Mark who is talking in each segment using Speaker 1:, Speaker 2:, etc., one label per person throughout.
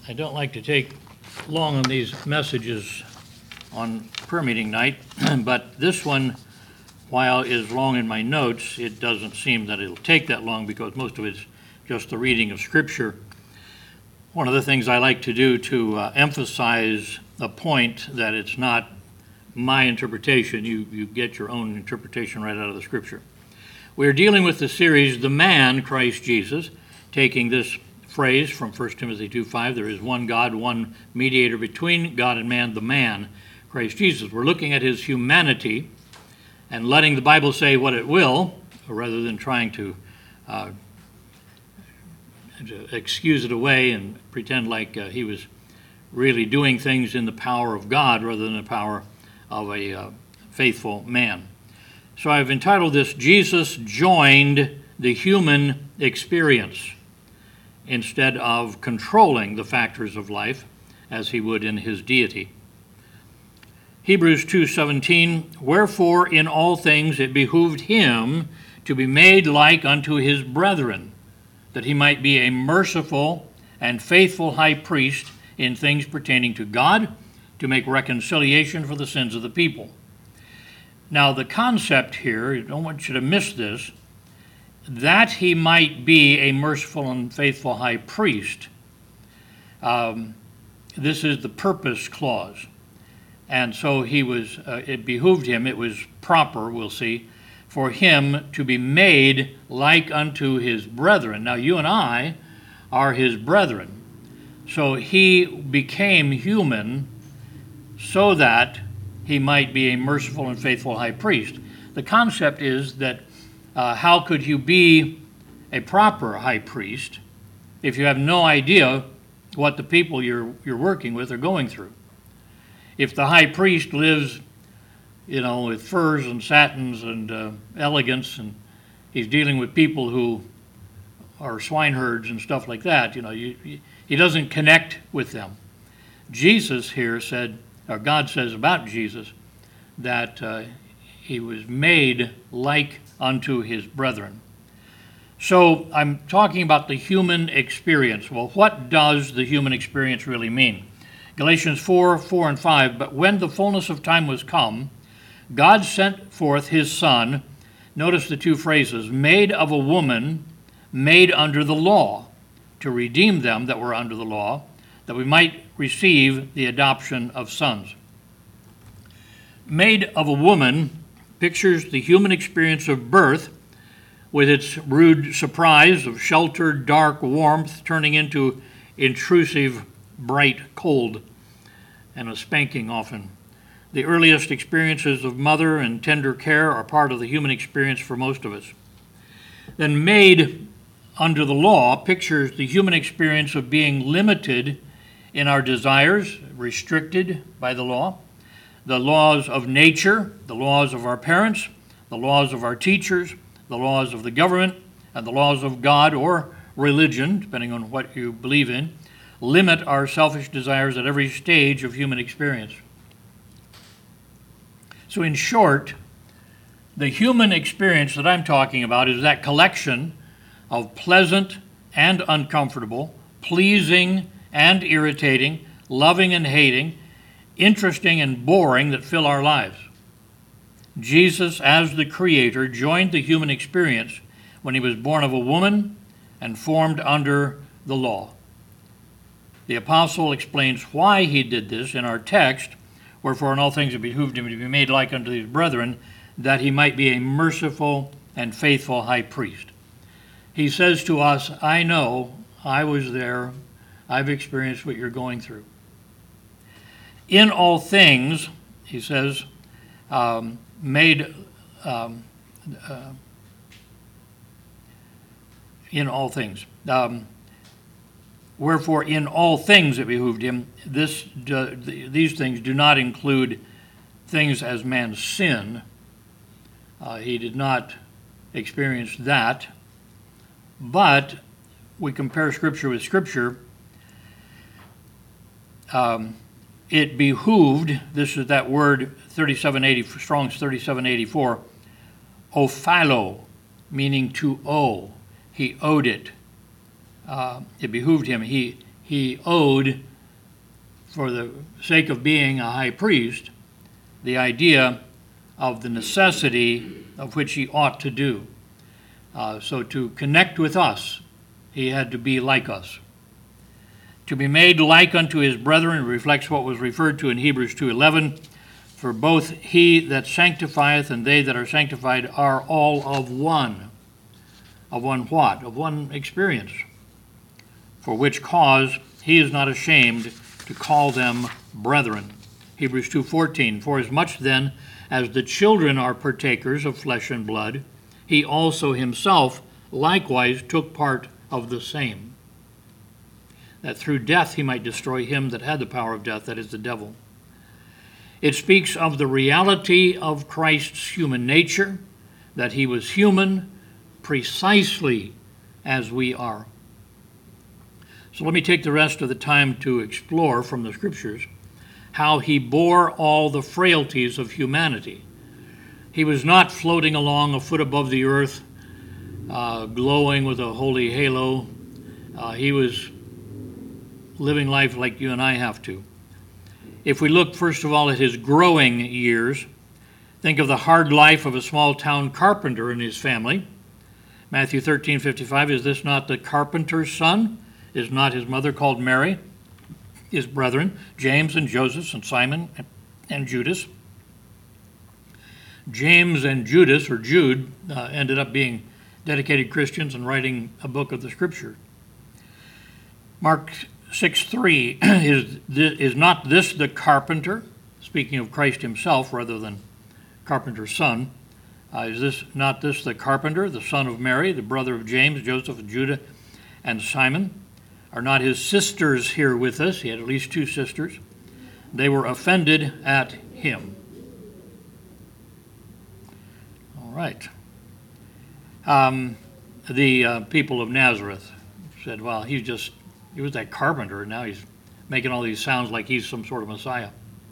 Speaker 1: I don't like to take long on these messages on prayer meeting night, but this one, while is long in my notes, it doesn't seem that it'll take that long because most of it's just the reading of Scripture. One of the things I like to do to emphasize a point that it's not my interpretation, you get your own interpretation right out of the Scripture. We're dealing with the series, The Man, Christ Jesus, taking this phrase from 1 Timothy 2:5, there is one God, one mediator between God and man, the man, Christ Jesus. We're looking at his humanity and letting the Bible say what it will, rather than trying to excuse it away and pretend like he was really doing things in the power of God rather than the power of a faithful man. So I've entitled this, Jesus Joined the Human Experience, instead of controlling the factors of life as he would in his deity. Hebrews 2:17, wherefore in all things it behooved him to be made like unto his brethren, that he might be a merciful and faithful high priest in things pertaining to God, to make reconciliation for the sins of the people. Now the concept here, I don't want you to miss this, that he might be a merciful and faithful high priest. This is the purpose clause. And so it behooved him, it was proper, we'll see, for him to be made like unto his brethren. Now you and I are his brethren. So he became human so that he might be a merciful and faithful high priest. The concept is that how could you be a proper high priest if you have no idea what the people you're working with are going through? If the high priest lives, with furs and satins and elegance, and he's dealing with people who are swineherds and stuff like that, he doesn't connect with them. Jesus here said, or God says about Jesus, that he was made like unto his brethren. So I'm talking about the human experience. Well, what does the human experience really mean? Galatians 4:4 and 5, but when the fullness of time was come, God sent forth his Son, notice the two phrases, made of a woman, made under the law, to redeem them that were under the law, that we might receive the adoption of sons. Made of a woman pictures the human experience of birth with its rude surprise of sheltered, dark warmth turning into intrusive, bright cold, and a spanking often. The earliest experiences of mother and tender care are part of the human experience for most of us. Then made under the law pictures the human experience of being limited in our desires, restricted by the law, the laws of nature, the laws of our parents, the laws of our teachers, the laws of the government, and the laws of God or religion, depending on what you believe in, limit our selfish desires at every stage of human experience. So in short, the human experience that I'm talking about is that collection of pleasant and uncomfortable, pleasing and irritating, loving and hating, interesting and boring that fill our lives. Jesus, as the Creator, joined the human experience when he was born of a woman and formed under the law. The apostle explains why he did this in our text, wherefore in all things it behooved him to be made like unto his brethren, that he might be a merciful and faithful high priest. He says to us, I know, I was there, I've experienced what you're going through. In all things, he says, in all things. Wherefore, in all things it behooved him. These things do not include things as man's sin. He did not experience that. But we compare Scripture with Scripture. It behooved, this is that word 3780, Strong's 3784, ophilo, meaning to owe. He owed it. It behooved him. He he owed, for the sake of being a high priest, the idea of the necessity of which he ought to do. So to connect with us, he had to be like us. To be made like unto his brethren reflects what was referred to in Hebrews 2:11. For both he that sanctifieth and they that are sanctified are all of one. Of one what? Of one experience. For which cause he is not ashamed to call them brethren. Hebrews 2:14. For as much then as the children are partakers of flesh and blood, he also himself likewise took part of the same, that through death he might destroy him that had the power of death, that is, the devil. It speaks of the reality of Christ's human nature, that he was human precisely as we are. So let me take the rest of the time to explore from the Scriptures how he bore all the frailties of humanity. He was not floating along a foot above the earth, glowing with a holy halo. He was living life like you and I have to. If we look first of all at his growing years, think of the hard life of a small town carpenter and his family. Matthew 13:55, is this not the carpenter's son? Is not his mother called Mary? His brethren, James and Joseph and Simon and Judas. James and Judas, or Jude, ended up being dedicated Christians and writing a book of the Scripture. Mark 6:3, is not this the carpenter? Speaking of Christ himself rather than carpenter's son. Is not this the carpenter, the son of Mary, the brother of James, Joseph, and Judah, and Simon? Are not his sisters here with us? He had at least 2 sisters. They were offended at him. All right. The people of Nazareth said, well, he was that carpenter, and now he's making all these sounds like he's some sort of Messiah.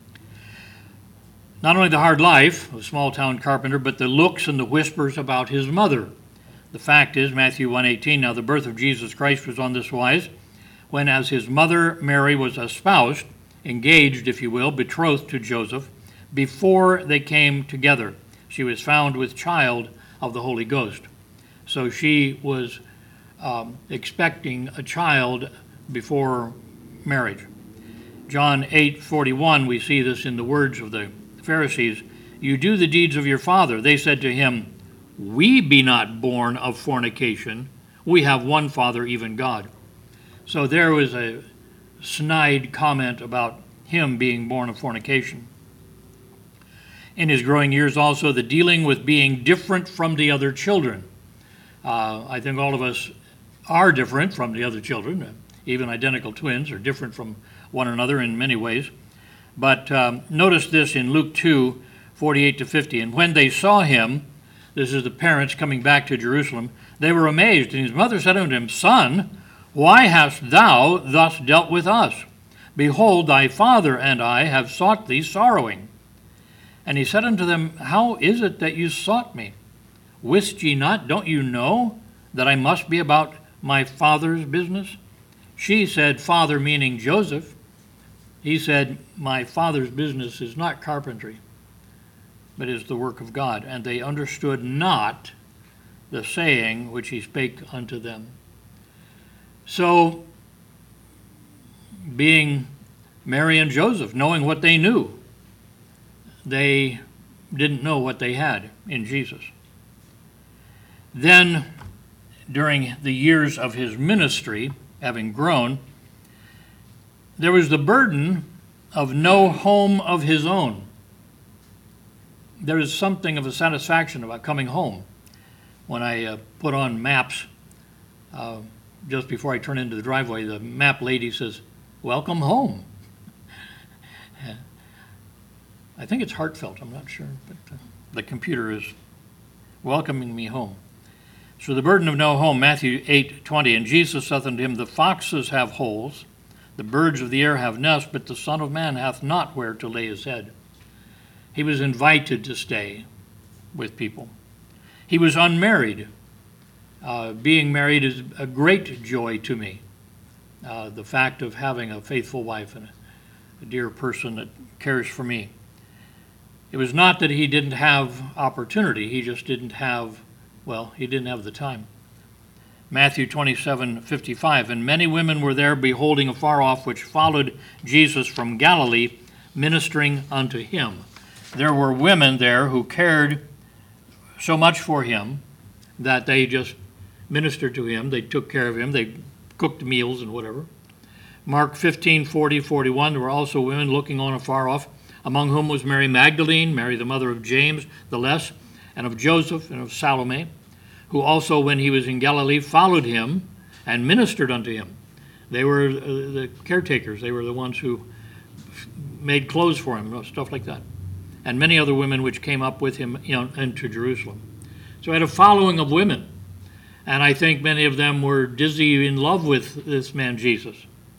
Speaker 1: Not only the hard life of a small-town carpenter, but the looks and the whispers about his mother. The fact is, Matthew 1:18, now the birth of Jesus Christ was on this wise, when as his mother Mary was espoused, engaged, if you will, betrothed to Joseph, before they came together, she was found with child of the Holy Ghost. So she was expecting a child before marriage. John 8:41, we see this in the words of the Pharisees. You do the deeds of your father. They said to him, we be not born of fornication. We have one Father, even God. So there was a snide comment about him being born of fornication. In his growing years also, the dealing with being different from the other children. I think all of us are different from the other children. Even identical twins are different from one another in many ways. But notice this in Luke 2:48-50. And when they saw him, this is the parents coming back to Jerusalem, they were amazed. And his mother said unto him, Son, why hast thou thus dealt with us? Behold, thy father and I have sought thee sorrowing. And he said unto them, how is it that you sought me? Wist ye not, don't you know, that I must be about my father's business? She said, Father, meaning Joseph. He said, my father's business is not carpentry, but is the work of God. And they understood not the saying which he spake unto them. So, being Mary and Joseph, knowing what they knew, they didn't know what they had in Jesus. Then, during the years of his ministry, having grown, there was the burden of no home of his own. There is something of a satisfaction about coming home. When I put on maps, just before I turn into the driveway, the map lady says, welcome home. I think it's heartfelt, I'm not sure, but the computer is welcoming me home. So the burden of no home, Matthew 8:20, and Jesus saith unto him, the foxes have holes, the birds of the air have nests, but the Son of Man hath not where to lay his head. He was invited to stay with people. He was unmarried. Being married is a great joy to me. the fact of having a faithful wife and a dear person that cares for me. It was not that he didn't have opportunity, he just didn't have, he didn't have the time. Matthew 27:55, and many women were there beholding afar off, which followed Jesus from Galilee, ministering unto him. There were women there who cared so much for him that they just ministered to him, they took care of him, they cooked meals and whatever. Mark 15:40, 41, there were also women looking on afar off, among whom was Mary Magdalene, Mary the mother of James the Less, and of Joseph and of Salome, who also, when he was in Galilee, followed him and ministered unto him. They were the caretakers. They were the ones who made clothes for him, stuff like that. And many other women which came up with him into Jerusalem. So he had a following of women. And I think many of them were dizzy in love with this man Jesus.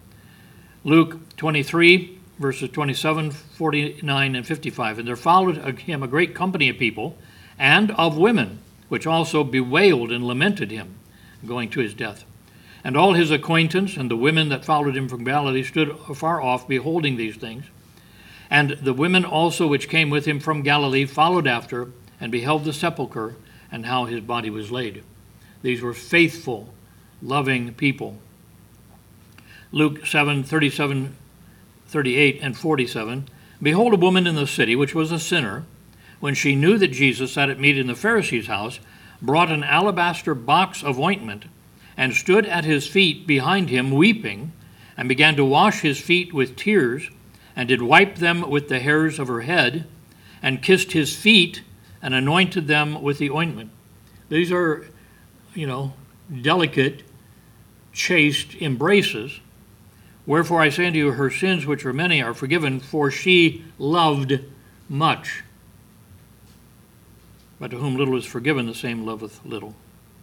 Speaker 1: Luke 23, verses 27, 49, and 55. And there followed him a great company of people and of women, which also bewailed and lamented him, going to his death. And all his acquaintance and the women that followed him from Galilee stood afar off, beholding these things. And the women also which came with him from Galilee followed after, and beheld the sepulchre, and how his body was laid. These were faithful, loving people. Luke 7, 37, 38, and 47. Behold, a woman in the city, which was a sinner, when she knew that Jesus sat at meat in the Pharisee's house, brought an alabaster box of ointment, and stood at his feet behind him, weeping, and began to wash his feet with tears, and did wipe them with the hairs of her head, and kissed his feet, and anointed them with the ointment. These are, delicate, chaste embraces. Wherefore I say unto you, her sins, which are many, are forgiven, for she loved much. But to whom little is forgiven, the same loveth little.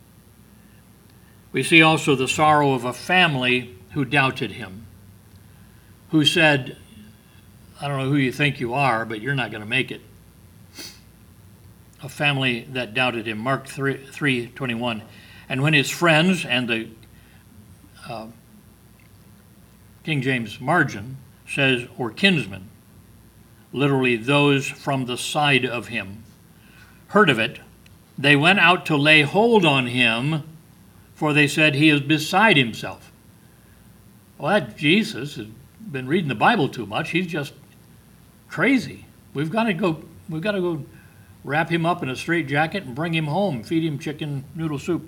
Speaker 1: We see also the sorrow of a family who doubted him, who said, I don't know who you think you are, but you're not going to make it. A family that doubted him. Mark 3:21. And when his friends, and the King James margin says, or kinsmen, literally those from the side of him, heard of it, they went out to lay hold on him, for they said, he is beside himself. Well, that Jesus has been reading the Bible too much. He's just crazy. We've got to go wrap him up in a straitjacket and bring him home, feed him chicken noodle soup.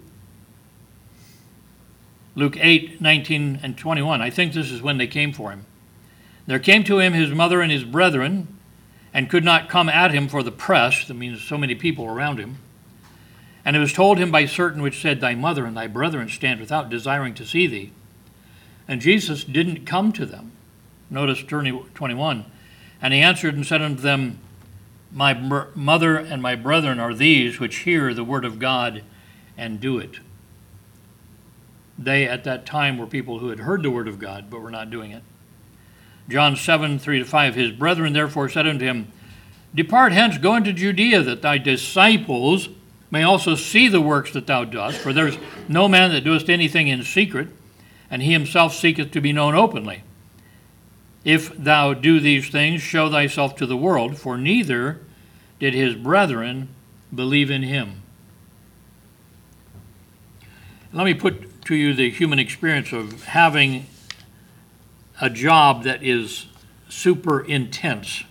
Speaker 1: Luke 8, 19 and 21. I think this is when they came for him. There came to him his mother and his brethren, and could not come at him for the press, that means so many people around him. And it was told him by certain which said, thy mother and thy brethren stand without, desiring to see thee. And Jesus didn't come to them. Notice 21. And he answered and said unto them, my mother and my brethren are these which hear the word of God and do it. They at that time were people who had heard the word of God, but were not doing it. John 7, 3-5, his brethren therefore said unto him, depart hence, go into Judea, that thy disciples may also see the works that thou dost. For there is no man that doeth anything in secret, and he himself seeketh to be known openly. If thou do these things, show thyself to the world, for neither did his brethren believe in him. Let me put to you the human experience of having a job that is super intense.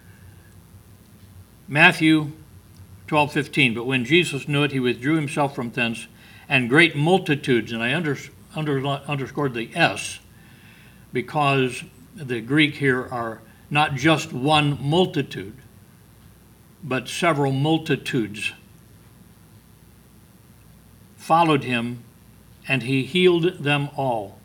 Speaker 1: Matthew 12:15, but when Jesus knew it, he withdrew himself from thence, and great multitudes, and I underscored the S, because the Greek here are not just one multitude, but several multitudes, followed him, and he healed them all.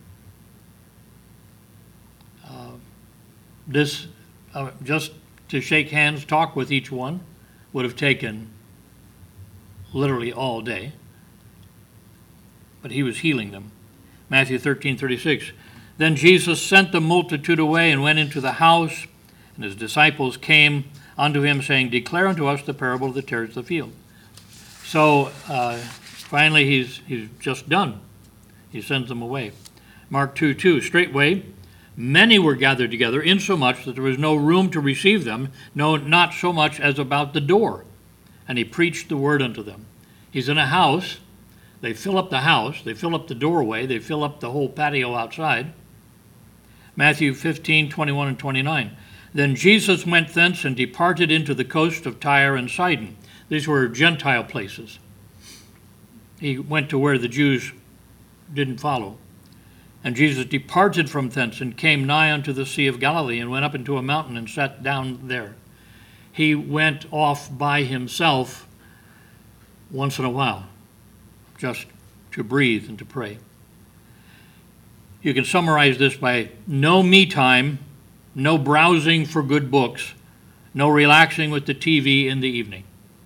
Speaker 1: Just to shake hands, talk with each one, would have taken literally all day. But he was healing them. Matthew 13:36. Then Jesus sent the multitude away and went into the house, and his disciples came unto him, saying, declare unto us the parable of the tares of the field. So finally he's just done. He sends them away. Mark 2:2, straightway many were gathered together, insomuch that there was no room to receive them, no, not so much as about the door. And he preached the word unto them. He's in a house. They fill up the house. They fill up the doorway. They fill up the whole patio outside. Matthew 15:21 and 29. Then Jesus went thence and departed into the coast of Tyre and Sidon. These were Gentile places. He went to where the Jews didn't follow. And Jesus departed from thence and came nigh unto the Sea of Galilee and went up into a mountain and sat down there. He went off by himself once in a while, just to breathe and to pray. You can summarize this by no me time, no browsing for good books, no relaxing with the TV in the evening.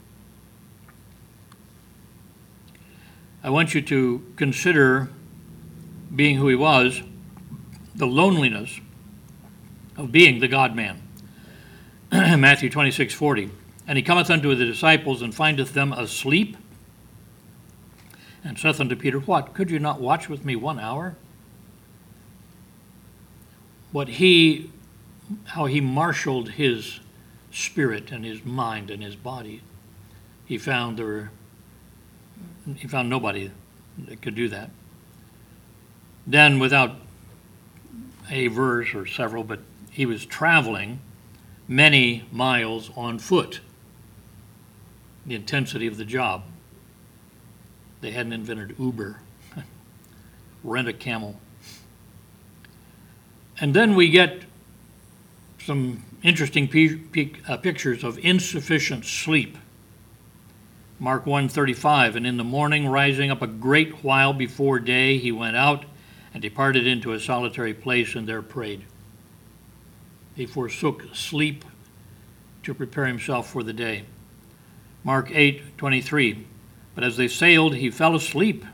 Speaker 1: I want you to consider, being who he was, the loneliness of being the God-man. Matthew 26:40. And he cometh unto the disciples and findeth them asleep, and saith unto Peter, What, could you not watch with me 1 hour? How he marshaled his spirit and his mind and his body. He found nobody that could do that. Then, without a verse or several, but he was traveling many miles on foot. The intensity of the job. They hadn't invented Uber. Rent a camel. And then we get some interesting pictures of insufficient sleep. Mark 1:35, and in the morning, rising up a great while before day, he went out and departed into a solitary place and there prayed. He forsook sleep to prepare himself for the day. Mark 8:23, but as they sailed, he fell asleep.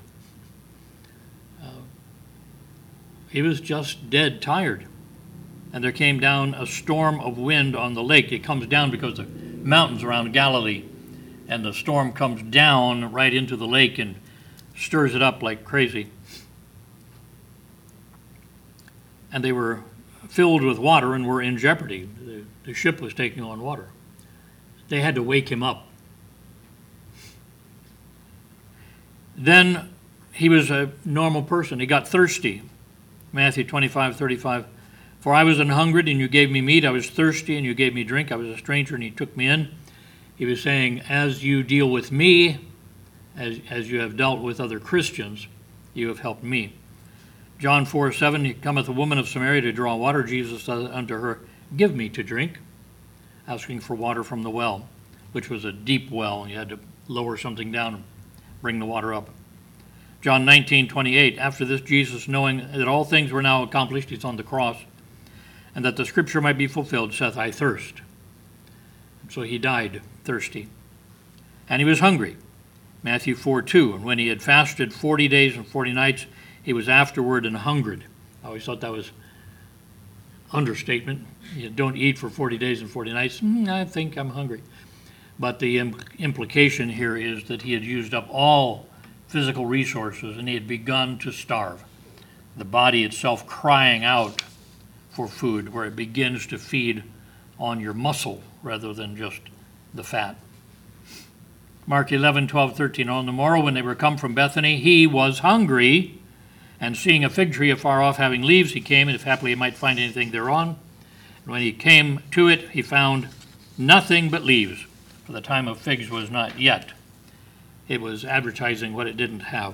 Speaker 1: He was just dead tired. And there came down a storm of wind on the lake. It comes down because the mountains around Galilee, and the storm comes down right into the lake and stirs it up like crazy. And they were filled with water and were in jeopardy. The ship was taking on water. They had to wake him up. Then he was a normal person. He got thirsty. Matthew 25:35. For I was an hungered, and you gave me meat. I was thirsty, and you gave me drink. I was a stranger, and you took me in. He was saying, as you deal with me, as you have dealt with other Christians, you have helped me. John 4:7, he cometh a woman of Samaria to draw water. Jesus said unto her, Give me to drink, asking for water from the well, which was a deep well. You had to lower something down and bring the water up. John 19:28, after this Jesus, knowing that all things were now accomplished, he's on the cross, and that the scripture might be fulfilled, saith, I thirst. So he died thirsty. And he was hungry. Matthew 4:2, and when he had fasted 40 days and 40 nights, he was afterward and hungered. I always thought that was understatement. You don't eat for 40 days and 40 nights. I think I'm hungry. But the implication here is that he had used up all physical resources and he had begun to starve. The body itself crying out for food, where it begins to feed on your muscle rather than just the fat. Mark 11:12-13, on the morrow when they were come from Bethany, he was hungry, and seeing a fig tree afar off having leaves, he came, and if haply he might find anything thereon. And when he came to it, he found nothing but leaves, for the time of figs was not yet. It was advertising what it didn't have.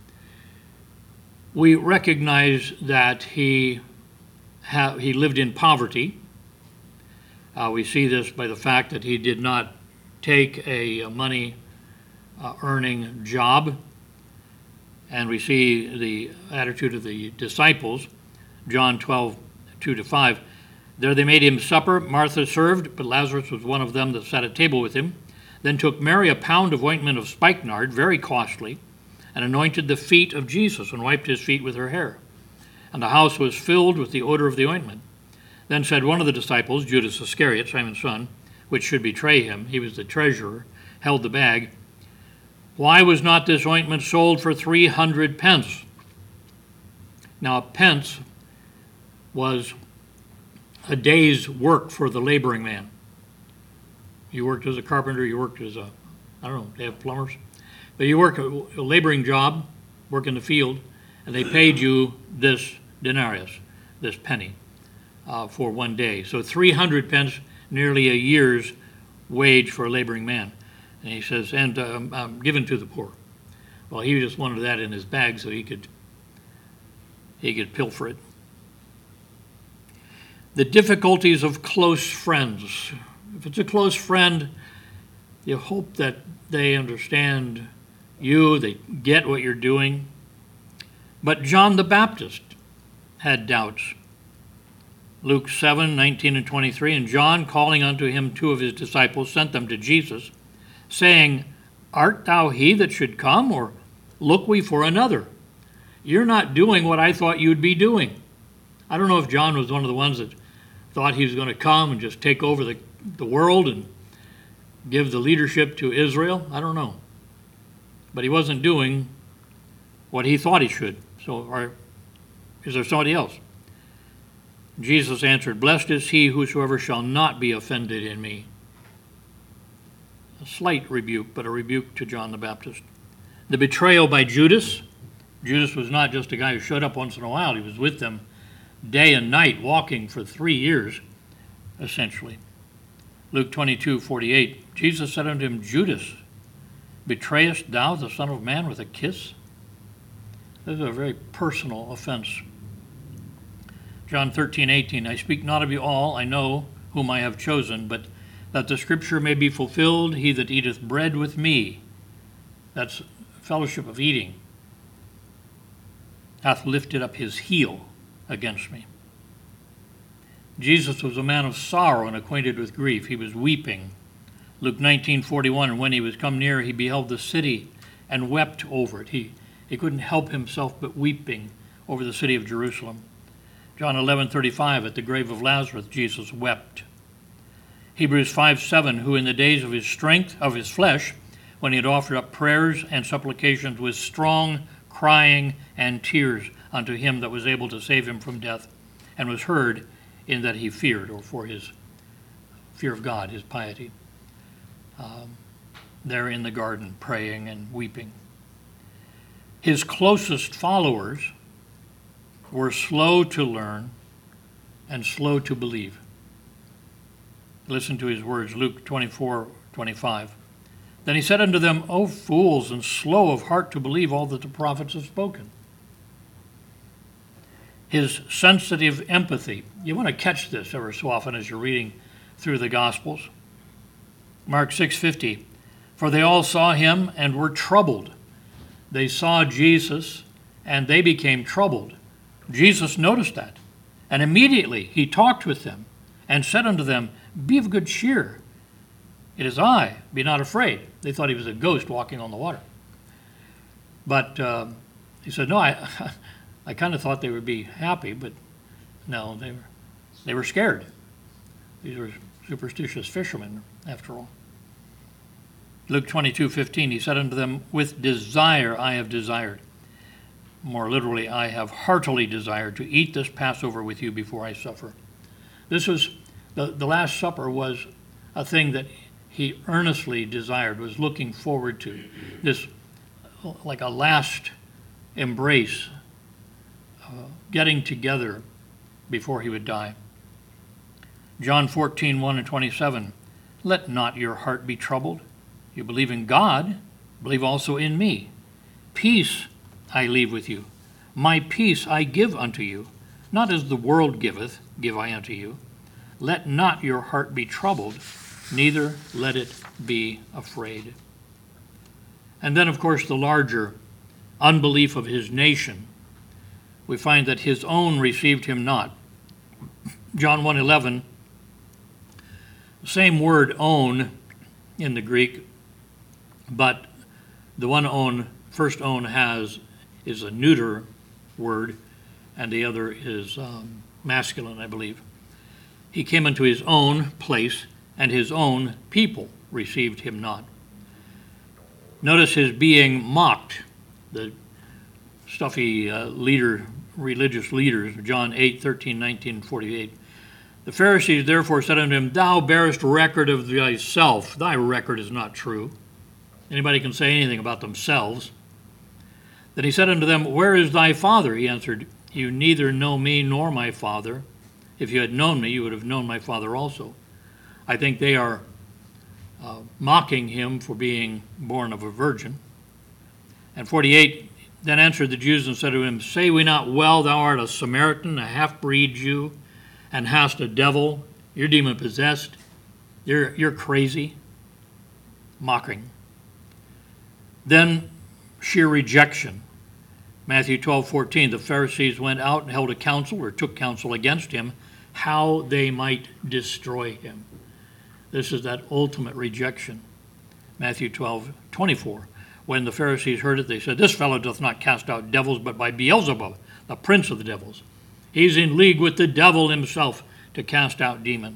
Speaker 1: We recognize that he lived in poverty. We see this by the fact that he did not take a money earning job. And we see the attitude of the disciples, John 12:2-5. There they made him supper. Martha served, but Lazarus was one of them that sat at table with him. Then took Mary a pound of ointment of spikenard, very costly, and anointed the feet of Jesus, and wiped his feet with her hair. And the house was filled with the odor of the ointment. Then said one of the disciples, Judas Iscariot, Simon's son, which should betray him, he was the treasurer, held the bag, Why was not this ointment sold for 300 pence Now, a pence was a day's work for the laboring man. You worked as a carpenter, you worked as I don't know, they have plumbers. But you work a laboring job, work in the field, and they paid you this denarius, this penny, for one day. So 300 pence, nearly a year's wage for a laboring man. And he says, and given to the poor. Well, he just wanted that in his bag so he could pilfer it. The difficulties of close friends. If it's a close friend, you hope that they understand you, they get what you're doing. But John the Baptist had doubts. Luke 7:19 and 23, and John, calling unto him 2 of his disciples, sent them to Jesus, saying, Art thou he that should come, or look we for another? You're not doing what I thought you'd be doing. I don't know if John was one of the ones that thought he was going to come and just take over the world and give the leadership to Israel. I don't know. But he wasn't doing what he thought he should. So, or is there somebody else? Jesus answered, Blessed is he whosoever shall not be offended in me. A slight rebuke, but a rebuke to John the Baptist. The betrayal by Judas. Judas was not just a guy who showed up once in a while. He was with them day and night, walking for 3 years, essentially. Luke 22:48, Jesus said unto him, Judas, betrayest thou the Son of Man with a kiss? This is a very personal offense. John 13:18, I speak not of you all, I know whom I have chosen, but that the scripture may be fulfilled, he that eateth bread with me, that's fellowship of eating, hath lifted up his heel against me. Jesus was a man of sorrow and acquainted with grief. He was weeping. Luke 19:41, and when he was come near, he beheld the city and wept over it. He couldn't help himself but weeping over the city of Jerusalem. John 11:35, at the grave of Lazarus, Jesus wept. Hebrews 5:7, who in the days of his strength, of his flesh, when he had offered up prayers and supplications with strong crying and tears unto him that was able to save him from death, and was heard in that he feared, or for his fear of God, his piety. There in the garden, praying and weeping. His closest followers were slow to learn and slow to believe. Listen to his words, Luke 24:25. Then he said unto them, O fools, and slow of heart to believe all that the prophets have spoken. His sensitive empathy. You want to catch this ever so often as you're reading through the Gospels. Mark 6:50, for they all saw him and were troubled. They saw Jesus and they became troubled. Jesus noticed that, and immediately he talked with them and said unto them, Be of good cheer. It is I, be not afraid. They thought he was a ghost walking on the water. But he said, no, I kind of thought they would be happy, but no, they were scared. These were superstitious fishermen, after all. Luke 22:15, he said unto them, With desire I have desired. More literally, I have heartily desired to eat this Passover with you before I suffer. This was, the Last Supper was a thing that he earnestly desired, was looking forward to. This, like a last embrace, getting together before he would die. John 14:1 and 27, Let not your heart be troubled. You believe in God, believe also in me. Peace I leave with you. My peace I give unto you. Not as the world giveth, give I unto you. Let not your heart be troubled, neither let it be afraid. And then, of course, the larger unbelief of his nation. We find that his own received him not. John 1:11, same word own in the Greek, but the one own, first own is a neuter word, and the other is masculine, I believe. He came into his own place, and his own people received him not. Notice his being mocked. The stuffy leader religious leaders, John 8:13, 19, and 48. The Pharisees therefore said unto him, Thou bearest record of thyself. Thy record is not true. Anybody can say anything about themselves. Then he said unto them, Where is thy Father? He answered, You neither know me nor my Father. If you had known me, you would have known my Father also. I think they are mocking him for being born of a virgin. And 48, then answered the Jews and said to him, Say we not well, thou art a Samaritan, a half-breed Jew, and hast a devil? You're demon-possessed. You're crazy. Mocking. Then sheer rejection. Matthew 12:14, the Pharisees went out and held a council, or took counsel against him, how they might destroy him. This is that ultimate rejection. Matthew 12:24, when the Pharisees heard it, they said, This fellow doth not cast out devils, but by Beelzebub, the prince of the devils. He's in league with the devil himself to cast out demons.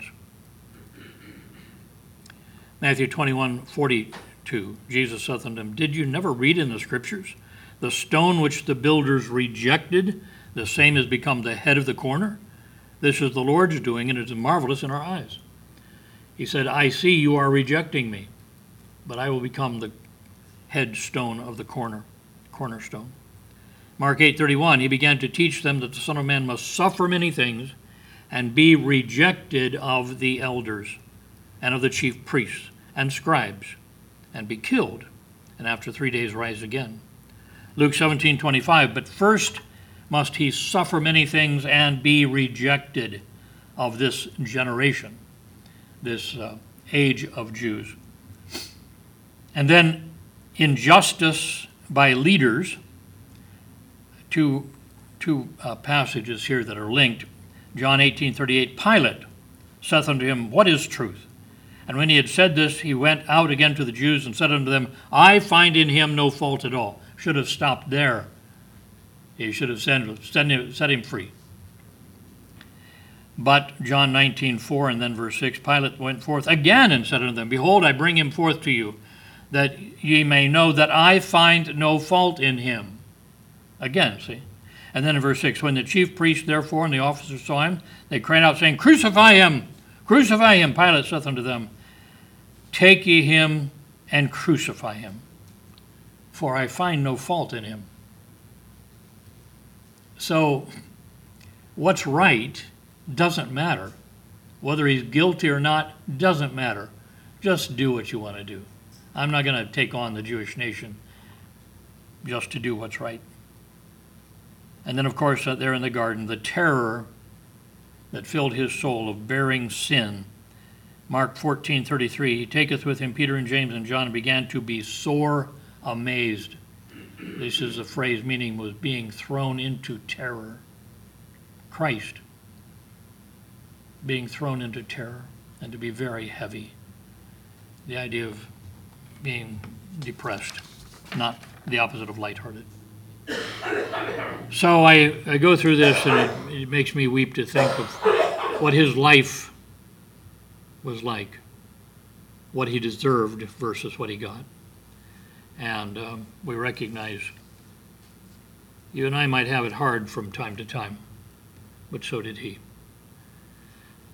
Speaker 1: Matthew 21:42, Jesus saith unto them, Did you never read in the Scriptures, the stone which the builders rejected, the same has become the head of the corner? This is the Lord's doing, and it is marvelous in our eyes. He said, I see you are rejecting me, but I will become the headstone of the cornerstone. Mark 8:31, he began to teach them that the Son of Man must suffer many things and be rejected of the elders and of the chief priests and scribes and be killed, and after 3 days rise again. Luke 17:25, but first must he suffer many things and be rejected of this generation, this age of Jews. And then injustice by leaders, two passages here that are linked. John 18:38, Pilate saith unto him, What is truth? And when he had said this, he went out again to the Jews and said unto them, I find in him no fault at all. Should have stopped there. He should have set him free. But John 19:4 and then verse 6, Pilate went forth again and said unto them, Behold, I bring him forth to you, that ye may know that I find no fault in him. Again, see? And then in verse 6, when the chief priests therefore and the officers saw him, they cried out, saying, Crucify him! Crucify him! Pilate saith unto them, Take ye him and crucify him, for I find no fault in him. So, what's right doesn't matter. Whether he's guilty or not doesn't matter. Just do what you want to do. I'm not going to take on the Jewish nation just to do what's right. And then, of course, there in the garden, the terror that filled his soul of bearing sin. Mark 14:33, he taketh with him Peter and James and John and began to be sore amazed. This is a phrase meaning was being thrown into terror. Christ being thrown into terror and to be very heavy. The idea of being depressed, not the opposite of lighthearted. So I go through this and it makes me weep to think of what his life was like, what he deserved versus what he got. And we recognize you and I might have it hard from time to time, but so did he.